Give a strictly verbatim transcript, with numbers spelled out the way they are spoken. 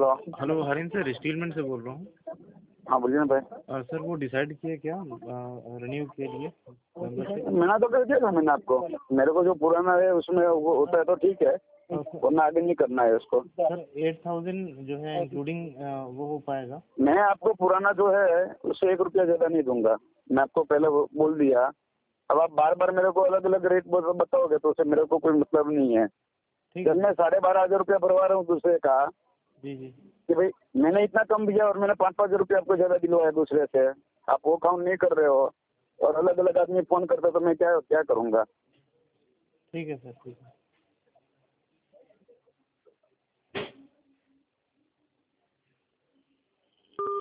Hello हरिन sir, स्टीलमैन से बोल रहा हूँ। हाँ बोलिए ना भाई। अ, सर वो डिसाइड किए क्या रिन्यू के लिए मेंबरशिप? मना तो कर दिया था मैंने आपको। मेरे को जो पुराना है उसमें वो होता है तो ठीक है, वरना आगे नहीं करना है उसको। सर एट थाउजेंड जो है इंक्लूडिंग वो हो पाएगा? मैं आपको पुराना जो है उससे एक रुपया ज्यादा नहीं दूंगा, मैं आपको पहले बोल दिया। अब आप बार बार मेरे को अलग अलग रेट बताओगे तो उससे मेरे को कोई मतलब नहीं है। जब मैं साढ़े बारह हजार रुपया भरवा रहा हूँ दूसरे का, जी जी, कि भाई मैंने इतना कम दिया और मैंने पाँच पाँच रुपया आपको ज्यादा दिलवाया दूसरे से, आप वो काउंट नहीं कर रहे हो और अलग अलग आदमी फोन करता तो मैं क्या क्या करूँगा। ठीक है सर, ठीक है।